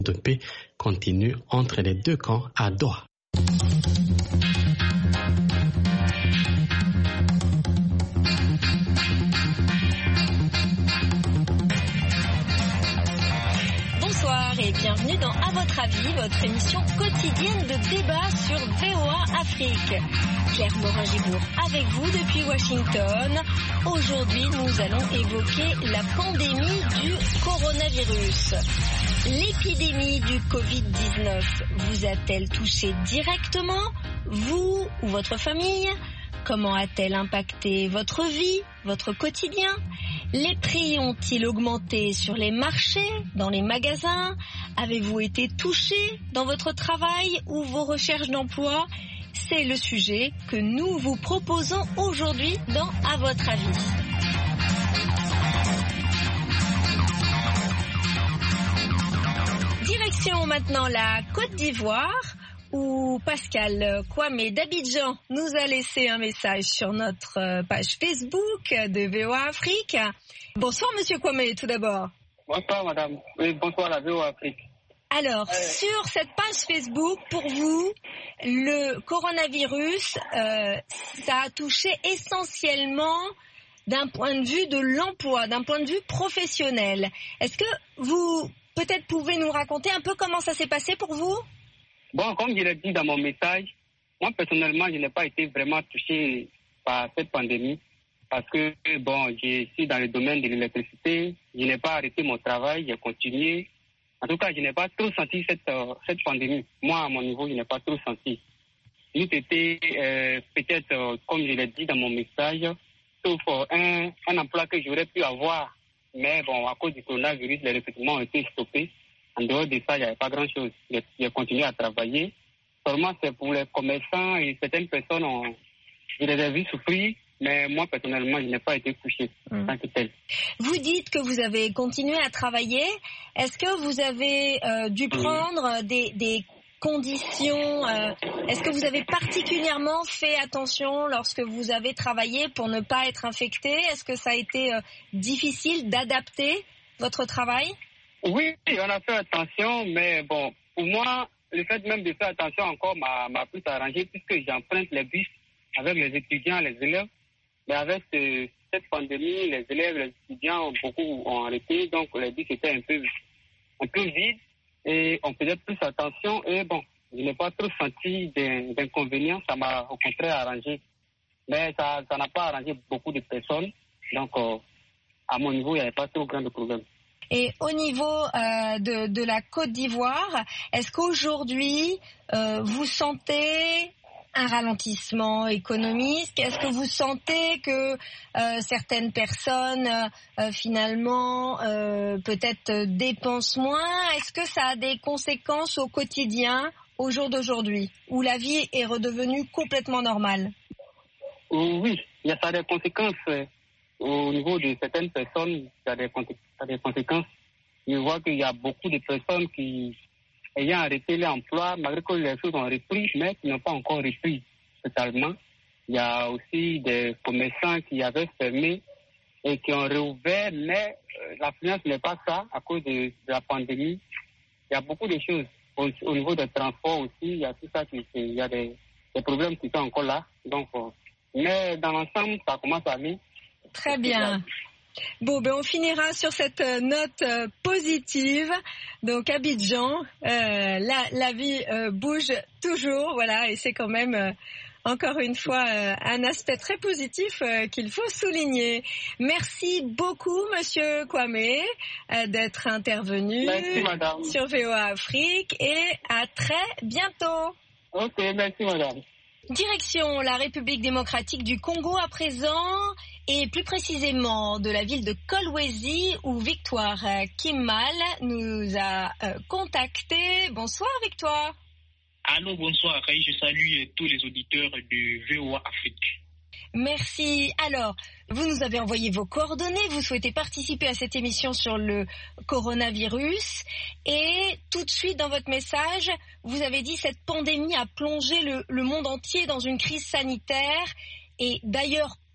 de paix continue entre les deux camps à Doha. Bonsoir et bienvenue dans À votre avis, votre émission quotidienne de débat sur VOA Afrique. Claire Morin-Gibourg avec vous depuis Washington. Aujourd'hui, nous allons évoquer la pandémie du coronavirus. L'épidémie du Covid-19 vous a-t-elle touché directement, vous ou votre famille ? Comment a-t-elle impacté votre vie, votre quotidien ? Les prix ont-ils augmenté sur les marchés, dans les magasins ? Avez-vous été touché dans votre travail ou vos recherches d'emploi ? C'est le sujet que nous vous proposons aujourd'hui dans À votre avis. Direction maintenant la Côte d'Ivoire, où Pascal Kwame d'Abidjan nous a laissé un message sur notre page Facebook de VOA Afrique. Bonsoir Monsieur Kwame, tout d'abord. Bonsoir Madame, oui, bonsoir la VOA Afrique. Alors, sur cette page Facebook, pour vous, le coronavirus, ça a touché essentiellement d'un point de vue de l'emploi, d'un point de vue professionnel. Est-ce que vous, peut-être, pouvez nous raconter un peu comment ça s'est passé pour vous ? Bon, comme je l'ai dit dans mon message, moi personnellement, je n'ai pas été vraiment touché par cette pandémie parce que, bon, je suis dans le domaine de l'électricité, je n'ai pas arrêté mon travail, j'ai continué. En tout cas, je n'ai pas trop senti cette pandémie. Moi, à mon niveau, je n'ai pas trop senti. Nous était peut-être, comme je l'ai dit dans mon message, sauf un emploi que j'aurais pu avoir. Mais bon, à cause du coronavirus, les recrutements ont été stoppés. En dehors de ça, il n'y avait pas grand-chose. J'ai continué à travailler. Seulement, c'est pour les commerçants et certaines personnes, je les ai vus souffrir. Mais moi, personnellement, je n'ai pas été touché en tant que tel. Vous dites que vous avez continué à travailler. Est-ce que vous avez dû prendre des conditions est-ce que vous avez particulièrement fait attention lorsque vous avez travaillé pour ne pas être infecté ? Est-ce que ça a été difficile d'adapter votre travail ? Oui, on a fait attention, mais bon, pour moi, le fait même de faire attention encore m'a plus arrangé puisque j'emprunte les bus avec les étudiants, les élèves. Mais avec cette pandémie, les élèves, les étudiants, beaucoup ont arrêté, donc les bus étaient un peu vides et on faisait plus attention. Et bon, je n'ai pas trop senti d'inconvénients, ça m'a au contraire arrangé. Mais ça n'a pas arrangé beaucoup de personnes, donc à mon niveau, il n'y avait pas trop grand de problème. Et au niveau de la Côte d'Ivoire, est-ce qu'aujourd'hui, vous sentez un ralentissement économique ? Est-ce que vous sentez que certaines personnes, finalement, peut-être dépensent moins ? Est-ce que ça a des conséquences au quotidien, au jour d'aujourd'hui, où la vie est redevenue complètement normale ? Oui, ça a des conséquences. Au niveau de certaines personnes, ça a des conséquences. Je vois qu'il y a beaucoup de personnes qui, ayant arrêté l'emploi, malgré que les choses ont repris, mais qui n'ont pas encore repris totalement. Il y a aussi des commerçants qui avaient fermé et qui ont réouvert, mais la finance n'est pas ça à cause de la pandémie. Il y a beaucoup de choses. Au niveau des transports aussi, il y a tout ça, il y a des problèmes qui sont encore là. Donc, mais dans l'ensemble, ça commence à aller. Très bien. Bon, on finira sur cette note positive. Donc, Abidjan, la vie bouge toujours, voilà, et c'est quand même, encore une fois, un aspect très positif qu'il faut souligner. Merci beaucoup, Monsieur Kwame, d'être intervenu sur VOA Afrique, et à très bientôt. Ok, merci, madame. Direction la République démocratique du Congo à présent, et plus précisément de la ville de Kolwezi où Victoire Kimmal nous a contacté. Bonsoir Victoire. Allô, bonsoir. Je salue tous les auditeurs de VOA Afrique. Merci. Alors, vous nous avez envoyé vos coordonnées, vous souhaitez participer à cette émission sur le coronavirus, et tout de suite dans votre message, vous avez dit cette pandémie a plongé le monde entier dans une crise sanitaire, et d'ailleurs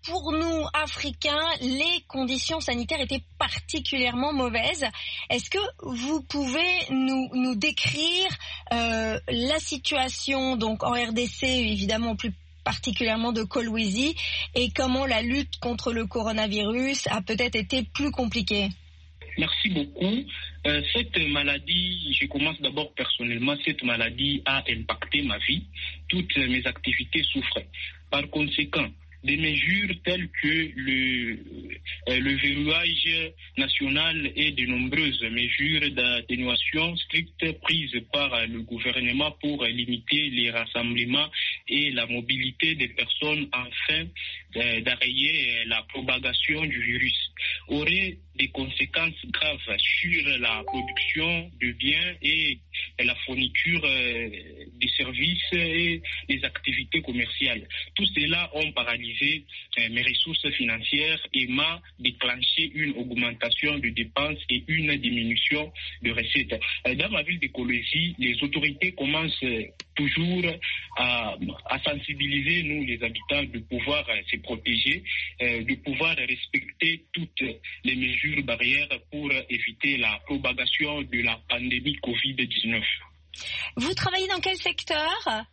pour nous, Africains, les conditions sanitaires étaient particulièrement mauvaises. Est-ce que vous pouvez nous décrire la situation donc en RDC, évidemment plus particulièrement de Kolwezi, et comment la lutte contre le coronavirus a peut-être été plus compliquée? Merci beaucoup. Cette maladie, je commence d'abord personnellement, cette maladie a impacté ma vie. Toutes mes activités souffrent. Par conséquent, des mesures telles que le verrouillage national et de nombreuses mesures d'atténuation strictes prises par le gouvernement pour limiter les rassemblements et la mobilité des personnes afin d'arrêter la propagation du virus auraient des conséquences graves sur la production de biens et la fourniture des services et des activités commerciales. Tout cela ont paralysé mes ressources financières et m'a déclenché une augmentation de dépenses et une diminution de recettes. Dans ma ville de Kolwezi, les autorités commencent toujours à sensibiliser nous, les habitants, de pouvoir se protéger, de pouvoir respecter toutes les mesures barrières pour éviter la propagation de la pandémie Covid-19. Vous travaillez dans quel secteur?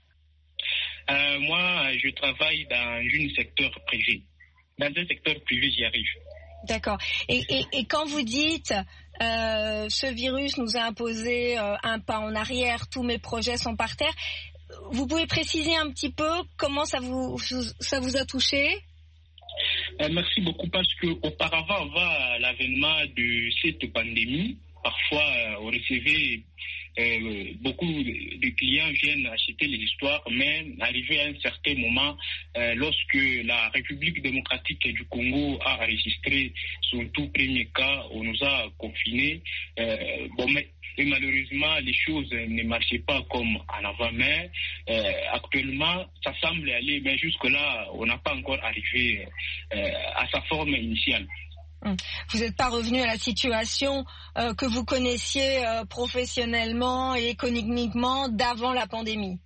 Moi, je travaille dans un secteur privé. Dans un secteur privé, j'y arrive. D'accord. Et quand vous dites ce virus nous a imposé un pas en arrière, tous mes projets sont par terre, vous pouvez préciser un petit peu comment ça vous a touché? Merci beaucoup, parce qu'auparavant, avant l'avènement de cette pandémie, parfois on recevait beaucoup de clients viennent acheter les histoires, mais arrivé à un certain moment, lorsque la République démocratique du Congo a enregistré son tout premier cas, on nous a confinés. Et malheureusement, les choses ne marchaient pas comme en avant, mais actuellement, ça semble aller, mais jusque-là, on n'a pas encore arrivé à sa forme initiale. Vous n'êtes pas revenu à la situation que vous connaissiez professionnellement et économiquement d'avant la pandémie?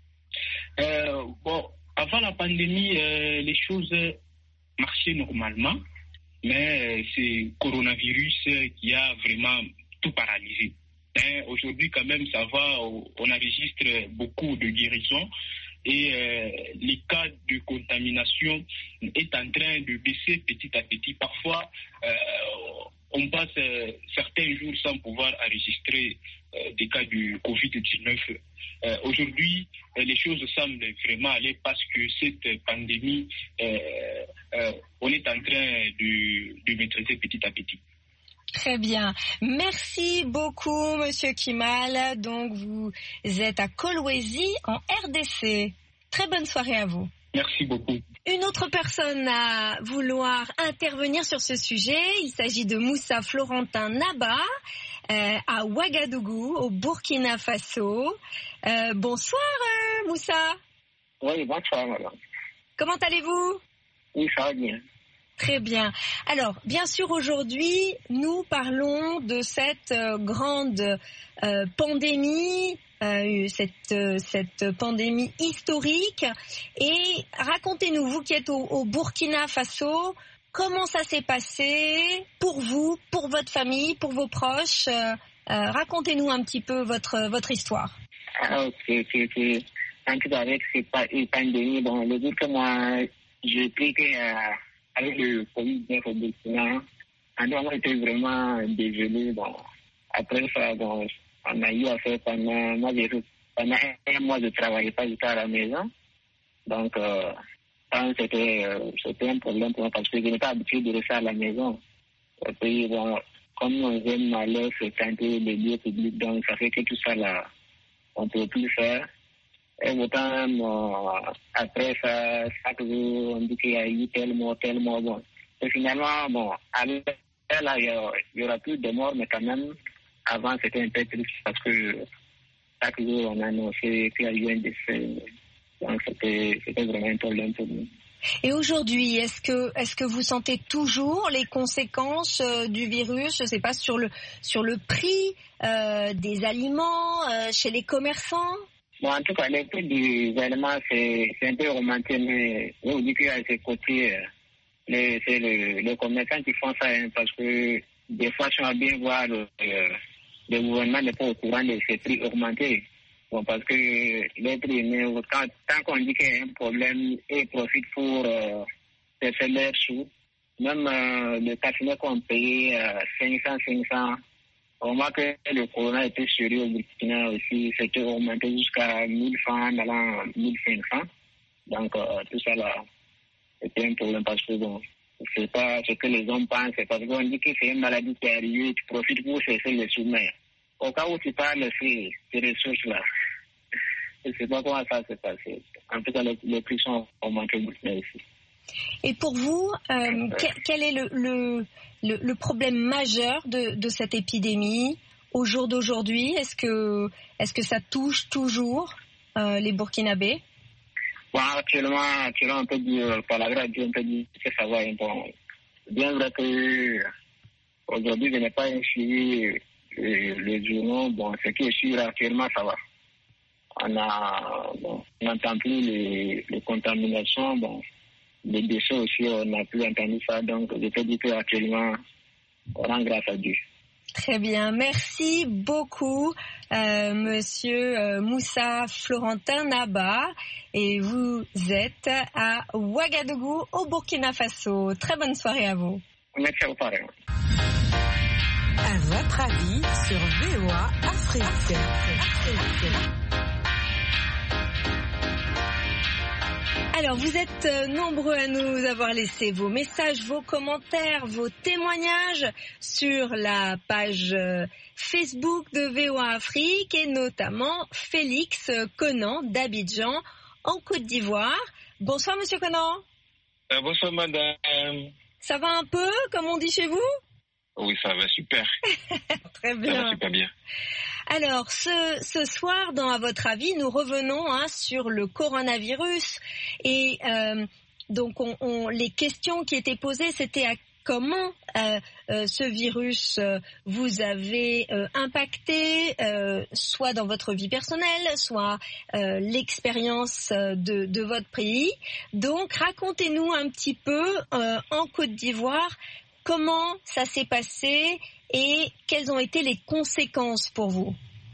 Avant la pandémie, les choses marchaient normalement, mais c'est le coronavirus qui a vraiment tout paralysé. Aujourd'hui, quand même, ça va, on enregistre beaucoup de guérisons. Et les cas de contamination est en train de baisser petit à petit. Parfois, on passe certains jours sans pouvoir enregistrer des cas du Covid-19. Aujourd'hui, les choses semblent vraiment aller parce que cette pandémie, on est en train de maîtriser petit à petit. Très bien. Merci beaucoup, Monsieur Kimal. Donc, vous êtes à Kolwezi, en RDC. Très bonne soirée à vous. Merci beaucoup. Une autre personne à vouloir intervenir sur ce sujet, il s'agit de Moussa Florentin Naba, à Ouagadougou, au Burkina Faso. Bonsoir, Moussa. Oui, bonsoir, madame. Comment allez-vous? Oui, ça va bien. Très bien. Alors, bien sûr, aujourd'hui, nous parlons de cette grande pandémie, cette pandémie historique. Et racontez-nous, vous qui êtes au Burkina Faso, comment ça s'est passé pour vous, pour votre famille, pour vos proches? Racontez-nous un petit peu votre histoire. Ok. En tout cas, avec cette pandémie, le jour que moi, j'ai pris avec le Covid-19 au Burkina, on était vraiment désolés. Après ça, on a eu à faire pendant un mois de travail, pas j'étais à la maison. Donc, c'était un problème pour moi parce que je n'étais pas habitué de rester à la maison. Et puis, comme on aime aller fréquenter les lieux publics, donc ça fait que tout ça là, on ne peut plus faire. Et autant, après ça, chaque jour, on dit qu'il y a eu tel mort. Et finalement, là, il y aura plus de morts, mais quand même, avant, c'était un peu triste parce que chaque jour, on a annoncé qu'il y a eu un décès. Donc, c'était vraiment un problème pour nous. Et aujourd'hui, est-ce que vous sentez toujours les conséquences du virus, je ne sais pas, sur le prix des aliments chez les commerçants? En tout cas, les prix des aliments, c'est un peu romantique, mais je vous dis qu'il y a ce côté c'est les commerçants qui font ça, hein, parce que des fois, si on va bien voir, le gouvernement n'est pas au courant de ces prix augmentés. Bon, parce que l'être humain, tant qu'on dit qu'il y a un problème, ils profitent pour se faire leurs sous. Même le café qu'on payait 500, au moins que le corona était sérieux au Burkina aussi, c'était augmenté jusqu'à 1000 francs, dans 1500. Donc, tout ça là, c'était un problème parce que bon, c'est pas ce que les hommes pensent, parce qu'on dit que c'est une maladie qui est arrivée, tu profites pour cesser les sous-mains. Au cas où tu parles, ces ressources-là, je ne sais pas comment ça s'est passé. En tout cas, les prix sont augmentés beaucoup ici. Et pour vous, quel est le problème majeur de cette épidémie au jour d'aujourd'hui? Est-ce que ça touche toujours les Burkinabés? Bon, actuellement, on peut dire, par la grâce de Dieu, on peut dire que ça va. Bon, bien vrai que aujourd'hui, je n'ai pas suivi les journaux. Bon, ce qui est sûr, actuellement, ça va. On n'entend plus les contaminations. Bon, les décès aussi, on n'a plus entendu ça. Donc, je peux dire qu'actuellement, on rend grâce à Dieu. Très bien. Merci beaucoup, Monsieur Moussa Florentin Naba. Et vous êtes à Ouagadougou, au Burkina Faso. Très bonne soirée à vous. Merci à vous, pareil. À votre avis sur VOA Afrique. Alors, vous êtes nombreux à nous avoir laissé vos messages, vos commentaires, vos témoignages sur la page Facebook de VOA Afrique et notamment Félix Conan d'Abidjan en Côte d'Ivoire. Bonsoir, Monsieur Conan. Bonsoir, madame. Ça va un peu, comme on dit chez vous? Oui, ça va super. Très bien. Ça va super bien. Alors, ce soir, dans À votre avis, nous revenons sur le coronavirus. Et donc, les questions qui étaient posées, c'était comment ce virus vous avait impacté, soit dans votre vie personnelle, soit l'expérience de votre pays. Donc, racontez-nous un petit peu en Côte d'Ivoire comment ça s'est passé et quelles ont été les conséquences pour vous?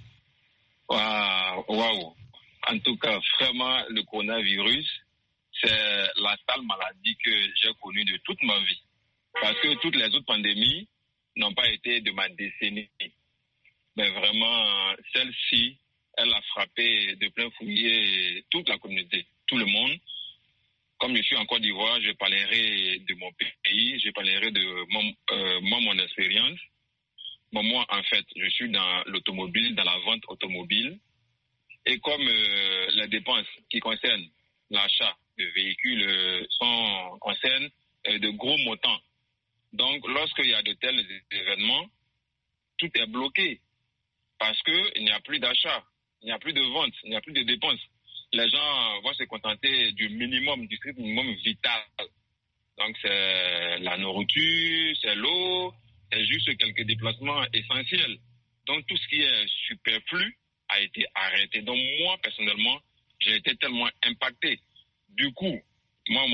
Waouh. En tout cas, vraiment, le coronavirus, c'est la sale maladie que j'ai connue de toute ma vie. Parce que toutes les autres pandémies n'ont pas été de ma décennie. Mais vraiment, celle-ci, elle a frappé de plein fouet toute la communauté, tout le monde. Comme je suis en Côte d'Ivoire, je parlerai de mon pays, je parlerai de mon expérience. Bon, moi, en fait, je suis dans l'automobile, dans la vente automobile. Et comme les dépenses qui concernent l'achat de véhicules concernent de gros montants. Donc, lorsqu'il y a de tels événements, tout est bloqué. Parce qu'il n'y a plus d'achat, il n'y a plus de vente, il n'y a plus de dépenses. Les gens vont se contenter du minimum, du strict minimum vital. Donc, c'est la nourriture, c'est l'eau, c'est juste quelques déplacements essentiels. Donc, tout ce qui est superflu a été arrêté. Donc, moi, personnellement, j'ai été tellement impacté. Du coup, moi,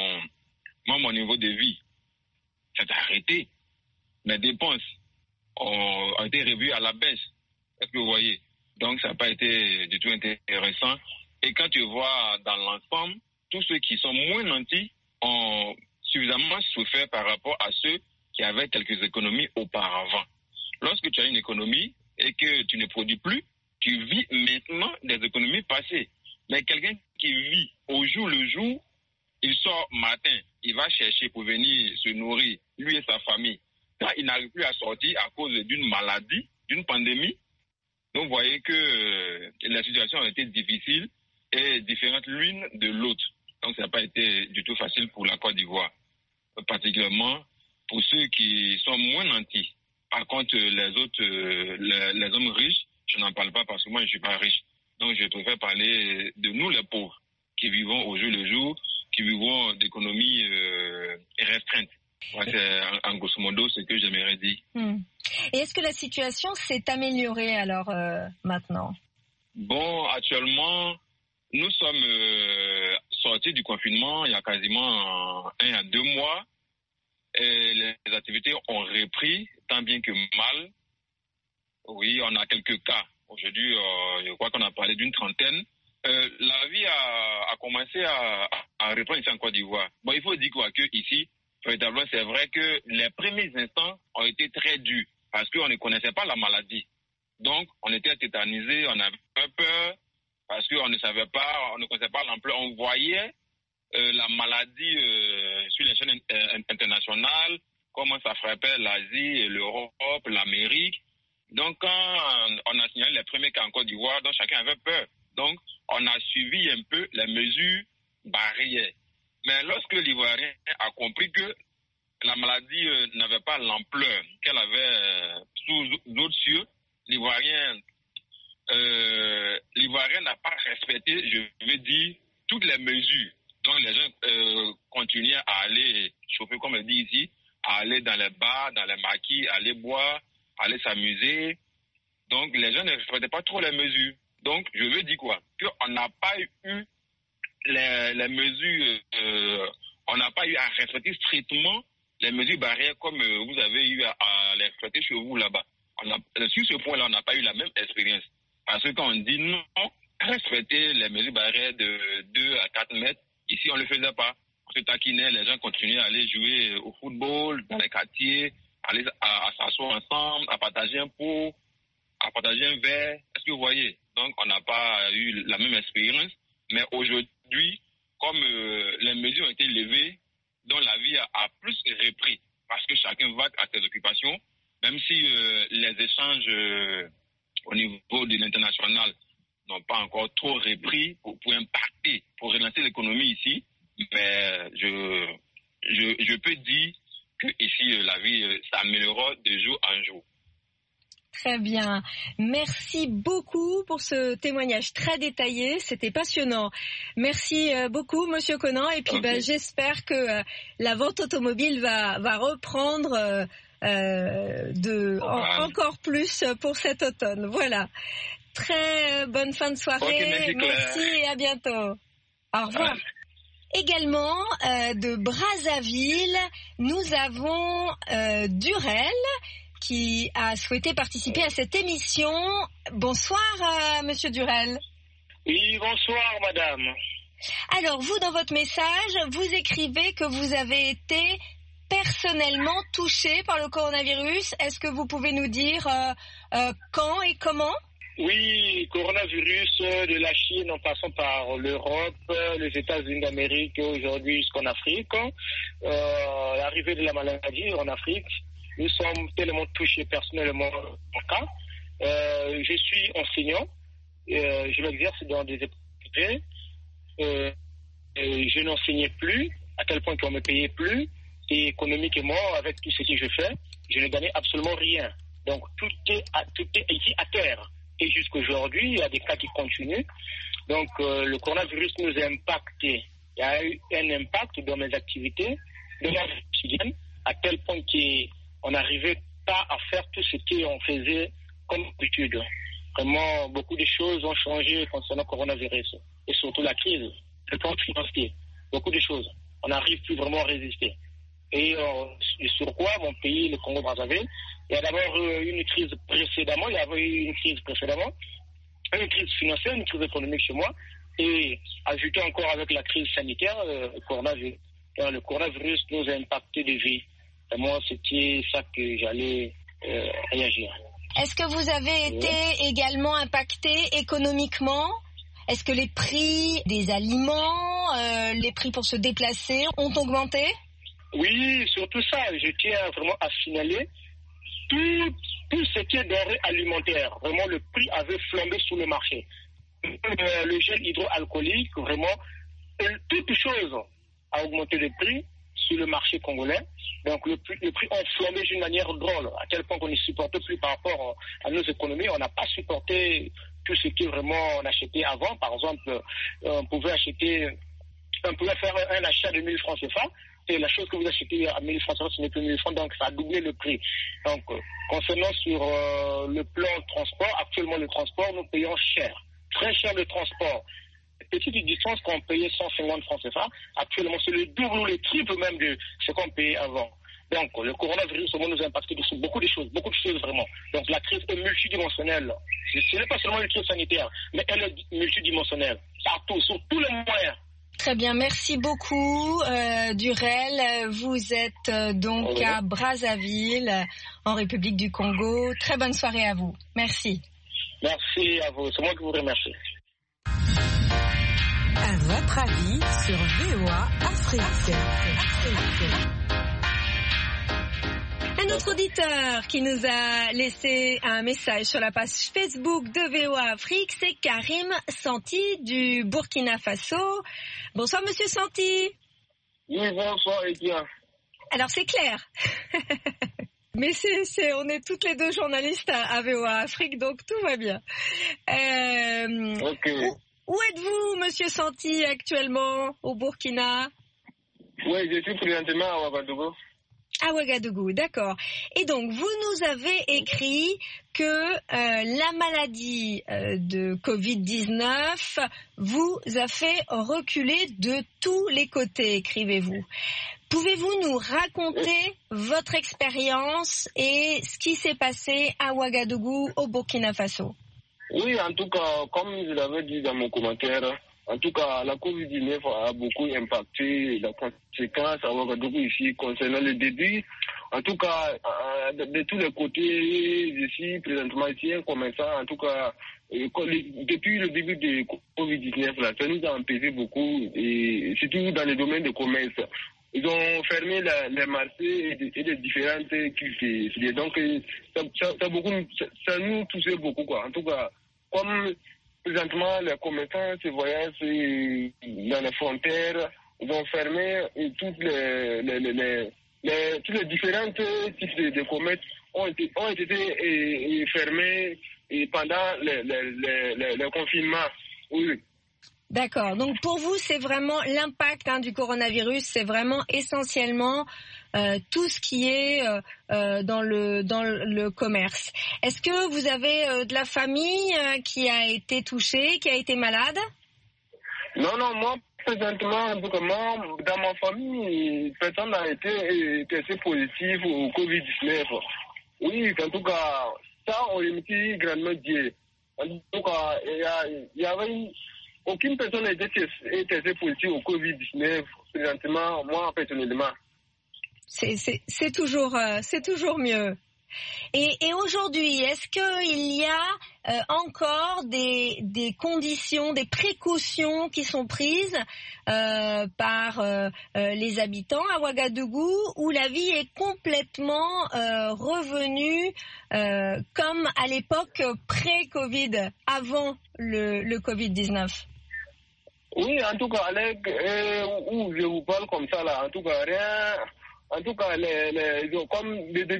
mon niveau de vie s'est arrêté. Mes dépenses ont été revues à la baisse. Est-ce que vous voyez? Donc, ça n'a pas été du tout intéressant. Et quand tu vois dans l'ensemble, tous ceux qui sont moins nantis ont suffisamment souffert par rapport à ceux qui avaient quelques économies auparavant. Lorsque tu as une économie et que tu ne produis plus, tu vis maintenant des économies passées. Mais quelqu'un qui vit au jour le jour, il sort matin, il va chercher pour venir se nourrir, lui et sa famille. Quand il n'arrive plus à sortir à cause d'une maladie, d'une pandémie, donc vous voyez que la situation a été difficile et différente l'une de l'autre. Donc ça n'a pas été du tout facile pour la Côte d'Ivoire, particulièrement pour ceux qui sont moins nantis. Par contre, les autres, les hommes riches, je n'en parle pas parce que moi je ne suis pas riche. Donc je préfère parler de nous les pauvres, qui vivons au jour le jour, qui vivons d'économies restreintes. Ouais, c'est en grosso modo ce que j'aimerais dire. Et est-ce que la situation s'est améliorée alors maintenant? Bon, actuellement, nous sommes sortis du confinement il y a quasiment 1 à 2 mois. Et les activités ont repris, tant bien que mal. Oui, on a quelques cas. Aujourd'hui, je crois qu'on a parlé d'une trentaine. La vie a commencé à reprendre ici en Côte d'Ivoire. Bon, il faut dire quoi, que ici, véritablement, c'est vrai que les premiers instants ont été très durs parce qu'on ne connaissait pas la maladie. Donc, on était tétanisés, on avait peur parce qu'on ne savait pas, on ne connaissait pas l'ampleur. On voyait la maladie sur les chaînes internationales, comment ça frappait l'Asie, l'Europe, l'Amérique. Donc, quand on a signalé les premiers cas en Côte d'Ivoire, donc chacun avait peur. Donc, on a suivi un peu les mesures barrières. Mais lorsque l'Ivoirien a compris que la maladie n'avait pas l'ampleur qu'elle avait sous d'autres cieux, l'Ivoirien n'a pas respecté, je veux dire, toutes les mesures. Donc, les gens continuaient à aller chauffer, comme on dit ici, à aller dans les bars, dans les maquis, à aller boire, à aller s'amuser. Donc, les gens ne respectaient pas trop les mesures. Donc, je veux dire quoi? Qu'on n'a pas eu les mesures, on n'a pas eu à respecter strictement les mesures barrières comme vous avez eu à les respecter chez vous là-bas. Sur ce point-là, on n'a pas eu la même expérience. Parce que quand on dit non, respecter les mesures barrières de 2 à 4 mètres, ici, on ne le faisait pas. On se taquinait, les gens continuaient à aller jouer au football dans les quartiers, aller à s'asseoir ensemble, à partager un pot, à partager un verre. Est-ce que vous voyez? Donc, on n'a pas eu la même expérience. Mais aujourd'hui, comme les mesures ont été levées, donc la vie a plus repris. Parce que chacun va à ses occupations, même si les échanges au niveau de l'international n'ont pas encore trop repris pour impacter, pour relancer l'économie ici. Mais je peux dire que ici, la vie s'améliorera de jour en jour. Très bien. Merci beaucoup pour ce témoignage très détaillé. C'était passionnant. Merci beaucoup, Monsieur Conan. Et puis, okay. J'espère que la vente automobile va reprendre encore plus pour cet automne. Voilà. Très bonne fin de soirée. Okay, merci et à bientôt. Au revoir. Également, de Brazzaville, nous avons Durel qui a souhaité participer à cette émission. Bonsoir, Monsieur Durel. Oui, bonsoir, madame. Alors, vous, dans votre message, vous écrivez que vous avez été personnellement touché par le coronavirus. Est-ce que vous pouvez nous dire quand et comment ? Oui, coronavirus de la Chine en passant par l'Europe, les États-Unis d'Amérique et aujourd'hui jusqu'en Afrique. L'arrivée de la maladie en Afrique, nous sommes tellement touchés personnellement en cas. Je suis enseignant, je m'exerce dans des écoles privées. Je n'enseignais plus, à tel point qu'on ne me payait plus. Et économiquement, avec tout ce que je fais, je ne gagnais absolument rien. Donc tout est ici à terre. Et jusqu'aujourd'hui, il y a des cas qui continuent. Donc, le coronavirus nous a impacté. Il y a eu un impact dans mes activités, dans ma vie quotidienne, à tel point qu'on n'arrivait pas à faire tout ce qu'on faisait comme d'habitude. Vraiment, beaucoup de choses ont changé concernant le coronavirus. Et surtout la crise, le plan financier. Beaucoup de choses. On n'arrive plus vraiment à résister. Et sur quoi mon pays, le Congo-Brazzaville, il y a d'abord une crise précédemment, il y avait eu une crise précédemment, une crise financière, une crise économique chez moi, et ajouté encore avec la crise sanitaire, le coronavirus nous a impacté de vie. Et moi, c'était ça que j'allais réagir. Est-ce que vous avez été également impacté économiquement ? Est-ce que les prix des aliments, les prix pour se déplacer ont augmenté ? Oui, surtout ça, je tiens vraiment à signaler tout ce qui est denrées alimentaires. Vraiment, le prix avait flambé sur le marché. Le gel hydroalcoolique, vraiment, toute chose a augmenté le prix sur le marché congolais. Donc, le prix a flambé d'une manière drôle, à tel point qu'on ne supporte plus par rapport à nos économies. On n'a pas supporté tout ce qui vraiment on achetait avant. Par exemple, on pouvait faire un achat de 1000 francs CFA. Et la chose que vous achetez à 1000 francs, ce n'est plus 1000 francs, donc ça a doublé le prix. Donc, concernant sur le plan transport, actuellement le transport, nous payons cher, très cher le transport. petites distances qu'on payait 150 francs CFA, actuellement c'est le double ou le triple même de ce qu'on payait avant. Donc le coronavirus nous a impacté sur beaucoup de choses vraiment. Donc la crise est multidimensionnelle. Ce n'est pas seulement une crise sanitaire, mais elle est multidimensionnelle. Partout, sur tous les moyens. Très bien, merci beaucoup Durel. Vous êtes donc à Brazzaville, en République du Congo. Très bonne soirée à vous. Merci. Merci à vous, c'est moi qui vous remercie. À votre avis sur VOA Afrique. Un autre auditeur qui nous a laissé un message sur la page Facebook de VOA Afrique, c'est Karim Santi du Burkina Faso. Bonsoir Monsieur Santi. Oui, bonsoir Etienne. Alors c'est clair. Mais on est toutes les deux journalistes à VOA Afrique, donc tout va bien. Ok. Où êtes-vous, Monsieur Santi, actuellement au Burkina? Oui, je suis présentement à Ouagadougou. À Ouagadougou, d'accord. Et donc, vous nous avez écrit que la maladie de Covid-19 vous a fait reculer de tous les côtés, écrivez-vous. Pouvez-vous nous raconter votre expérience et ce qui s'est passé à Ouagadougou, au Burkina Faso? Oui, en tout cas, comme je l'avais dit dans mon commentaire, en tout cas, la Covid-19 a beaucoup impacté la conséquence à Ouagadougou ici concernant le début. En tout cas, de tous les côtés, je suis présentement ici un commerçant. En tout cas, depuis le début de Covid-19, là, ça nous a empêché beaucoup, et surtout dans le domaine du commerce. Ils ont fermé les marchés et les différentes cultures. Donc, ça nous touchait beaucoup, quoi. En tout cas, comme présentement, les commerçants se voyagent dans les frontières, ils ont fermé toutes tous les différents types de commerces ont été fermés pendant le confinement. Oui. D'accord. Donc pour vous, c'est vraiment l'impact du coronavirus, c'est vraiment essentiellement tout ce qui est dans le commerce. Est-ce que vous avez de la famille qui a été touchée, qui a été malade? Non, moi, présentement, dans ma famille, personne n'a été testé positif au Covid-19. Oui, en tout cas, ça, on remercie grandement Dieu. En tout cas, il y avait aucune personne n'a été testée positive au Covid-19, présentement, moi, personnellement. C'est toujours mieux. Et aujourd'hui, est-ce qu'il y a encore des conditions, des précautions qui sont prises par les habitants à Ouagadougou, où la vie est complètement revenue comme à l'époque pré-Covid, avant le Covid-19? Oui, en tout cas, où je vous parle comme ça, là, en tout cas, rien. En tout cas, comme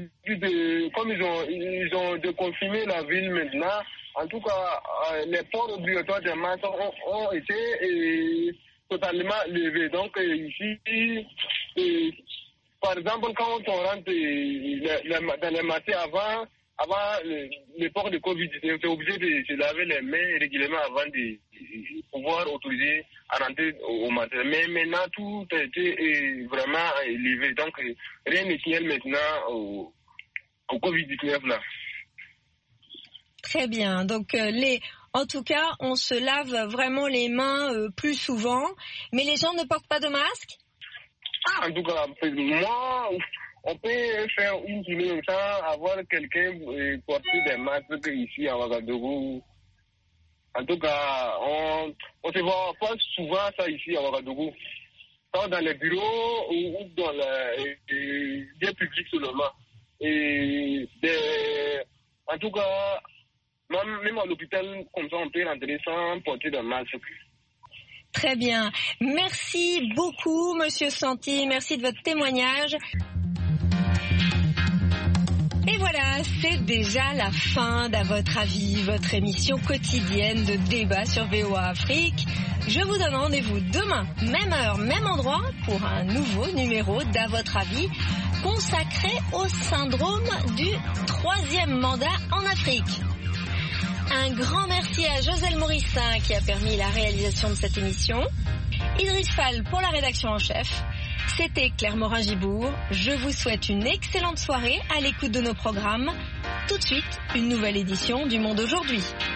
ils ont déconfiné la ville maintenant, en tout cas, les ports obligatoires des masques ont été totalement levés. Donc ici, par exemple, quand on rentre dans les marchés avant le port de Covid, on était obligé de se laver les mains régulièrement avant de pouvoir autoriser à rentrer au marché. Mais maintenant, tout a été vraiment levé. Donc, rien ne tient maintenant au Covid-19 là. Très bien. Donc, en tout cas, on se lave vraiment les mains plus souvent. Mais les gens ne portent pas de masque? En tout cas, moi, on peut faire une journée sans avoir quelqu'un porter des masques ici à Ouagadougou. En tout cas, on ne se voit pas souvent ça ici à Ouagadougou. Dans les bureaux ou dans les lieux publics seulement. En tout cas, même à l'hôpital, comme ça, on peut rentrer sans porter de masque. Très bien. Merci beaucoup, Monsieur Santi. Merci de votre témoignage. Et voilà, c'est déjà la fin d'À votre avis, votre émission quotidienne de débat sur VOA Afrique. Je vous donne rendez-vous demain, même heure, même endroit, pour un nouveau numéro d'À votre avis, consacré au syndrome du 3e mandat en Afrique. Un grand merci à Joselle Morissin qui a permis la réalisation de cette émission. Idriss Fall pour la rédaction en chef. C'était Claire Morin-Gibourg. Je vous souhaite une excellente soirée à l'écoute de nos programmes. Tout de suite, une nouvelle édition du Monde aujourd'hui.